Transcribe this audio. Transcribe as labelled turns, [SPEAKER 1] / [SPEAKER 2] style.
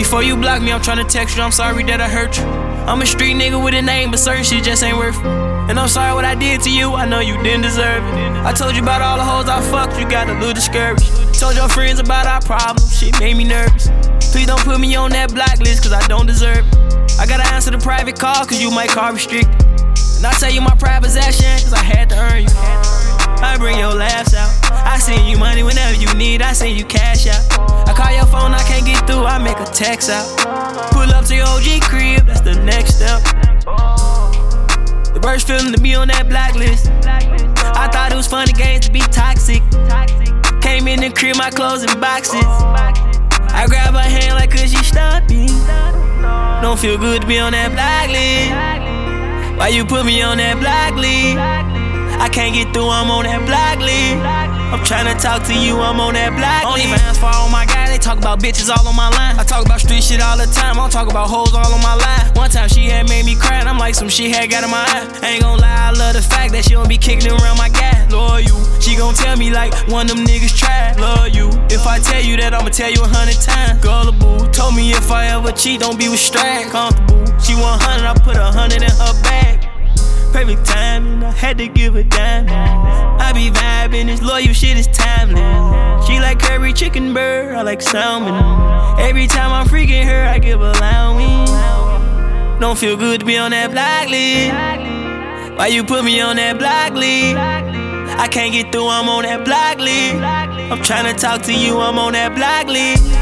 [SPEAKER 1] Before you block me, I'm tryna text you, I'm sorry that I hurt you. I'm a street nigga with a name, but certain shit just ain't worth it. And I'm sorry what I did to you, I know you didn't deserve it. I told you about all the hoes I fucked, you got a little discouraged. Told your friends about our problems, shit made me nervous. Please don't put me on that blacklist, cause I don't deserve it. I gotta answer the private call, cause you might call restricted. And I tell you my pride possession, cause I had to earn you. I bring your laughs out. I send you money whenever you need, I send you cash out. I call your phone, I can't get through, I make a text out. Pull up to your OG crib, that's the next step. The worst feeling to be on that blacklist. I thought it was funny games to be toxic. Came in the crib, my clothes in boxes. I grab her hand like could she stop me? Don't feel good to be on that blacklist. Why you put me on that blacklist? I can't get through, I'm on that blacklist. I'm tryna talk to you, I'm on that blacklist. Only fans for all my guys, they talk about bitches all on my line. I talk about street shit all the time, I don't talk about hoes all on my line. One time she had made me cry, and I'm like some shit had got in my eye. I ain't gon' lie, I love the fact that she don't be kicking around my gas. Love you, she gon' tell me like one of them niggas tried. Love you, if I tell you that, I'ma tell you 100 times. Gullible, told me if I ever cheat, don't be with Strad. Comfortable, she 100, I put 100 in her bag. Perfect timing, I had to give a dime. I be vibing, this loyal shit is timeless. She like curry chicken bird, I like salmon. Every time I'm freaking her, I give a allowance. Don't feel good to be on that blacklist. Why you put me on that blacklist? I can't get through, I'm on that blacklist. I'm tryna talk to you, I'm on that blacklist.